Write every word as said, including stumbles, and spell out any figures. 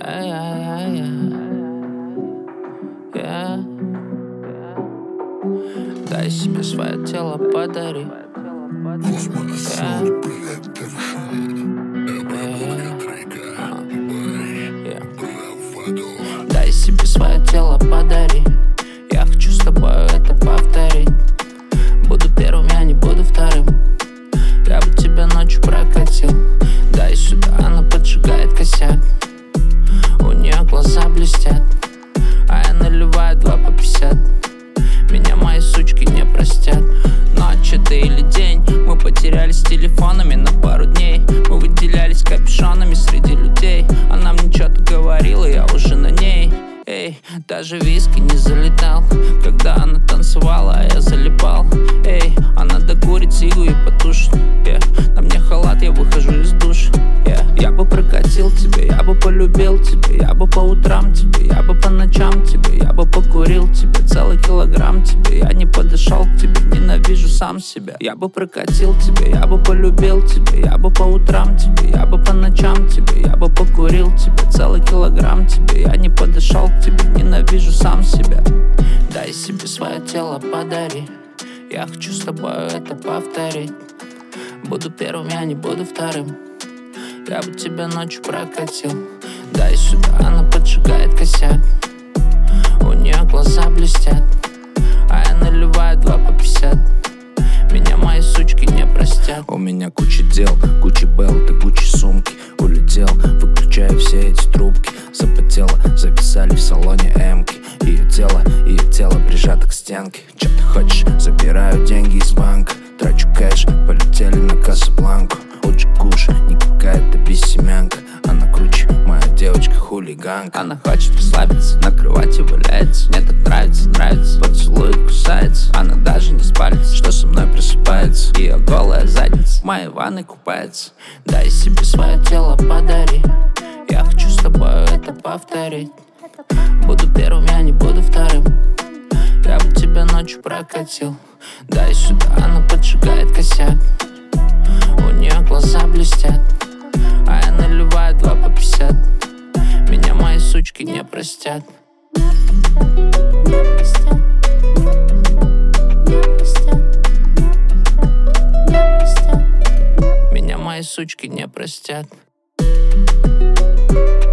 Yeah, yeah, yeah, yeah. Дай себе свое тело, подари. Yeah. Дай себе свое тело, подари. Я хочу с тобой это повторить. Буду первым, я не буду вторым. Я бы тебя ночью прокатил. Дай сюда, она поджигает косяк. У нее глаза блестят, а я наливаю два по пятьдесят. Меня мои сучки не простят. Ночь это или день, мы потерялись с телефонами на пару дней. Мы выделялись капюшонами среди людей. Она мне что-то говорила, я уже на ней. Эй, даже виски не залетал, когда она танцевала, а я залипал. Эй, она докурит сигу и потушит. Yeah. На мне халат, я выхожу из душа. Yeah. Я бы прокатил тебя, я бы полюбил тебя. Я бы по утрам тебе, я бы по ночам тебе. Я бы покурил тебе целый килограмм тебе. Я не подошел к тебе, ненавижу сам себя. Я бы прокатил тебя, я бы полюбил тебя. Я бы по утрам тебе, я бы по ночам тебе. Я бы покурил тебе целый килограмм тебе. Я не подошел к тебе, ненавижу сам себя. Дай себе свое тело, подари. Я хочу с тобой это повторить. Буду первым, я не буду вторым. Я бы тебя ночью прокатил. Дай сюда, она поджигает косяк. У нее глаза блестят, а я наливаю два по пятьдесят. Меня мои сучки не простят. У меня куча дел, куча белт и куча сумки. Улетел, выключаю все эти трубки. Запотело, зависали в салоне эмки. Ее тело, ее тело прижато к стенке. Че ты хочешь? Забираю деньги из банка. Трачу кэш, полетели на Касабланку. Лучше куш, не какая-то бессемянка. Она круче, моя девочка хулиганка. Она хочет расслабиться, на кровати валяется. Мне так нравится, нравится, поцелует, кусается. Она даже не спалится, что со мной просыпается. Ее голая задница в моей ванной купается. Дай себе свое тело, подари. Я хочу с тобой это повторить. Буду первым, я не буду вторым. Я бы тебя ночью прокатил. Дай сюда, она поджигает косяк. У нее глаза блестят, а я наливаю два по пятьдесят. Меня мои сучки не простят. Меня мои сучки не простят.